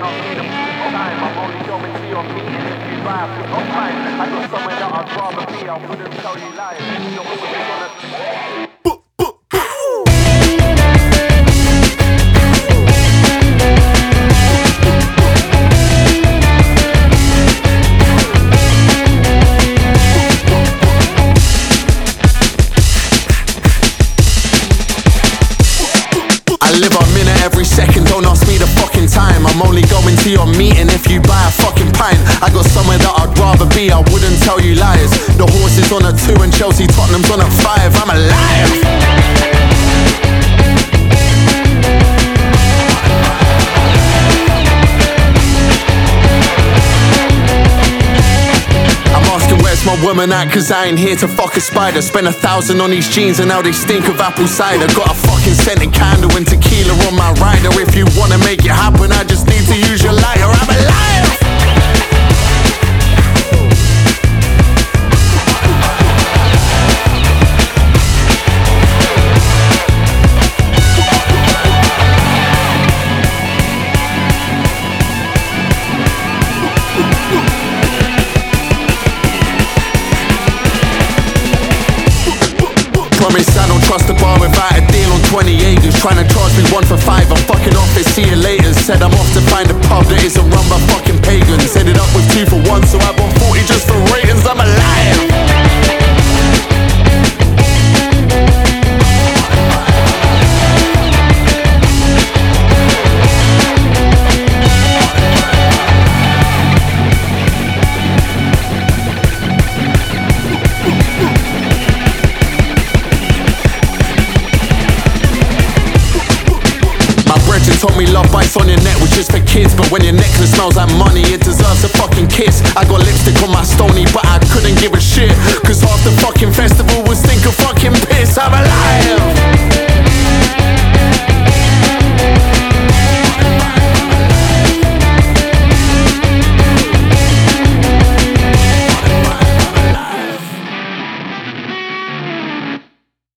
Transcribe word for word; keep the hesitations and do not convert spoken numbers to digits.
not need a time. I'm only going to your meeting if you buy a pick of time. I got somewhere that I'd rather be, I wouldn't tell you lies. You're always gonna... I live a minute every second, don't ask me the fucking time. I'm only going to your meeting if you buy a fucking pint. I got somewhere that I'd rather be, I wouldn't tell you lies. The horse is on a two and Chelsea Tottenham's on a five. I'm alive. My woman at, cause I ain't here to fuck a spider. Spent a thousand on these jeans and now they stink of apple cider. Got a fucking scented candle and tequila on my rider. If you wanna make it happen, I just need to use your lighter. I'm alive. Promise I don't trust a bar without a deal on twenty-eight. Who's trying to charge me one for five? I'm fucking off it, see you later. Said I'm off to find a pub that isn't run by fucking pagans. Ended up with two for one, so I bought forty just for ratings. I'm alive. Told me love bites on your neck was just for kids. But when your necklace smells like money, it deserves a fucking kiss. I got lipstick on my stony, but I couldn't give a shit, cause half the fucking festival was think of fucking piss. I'm alive.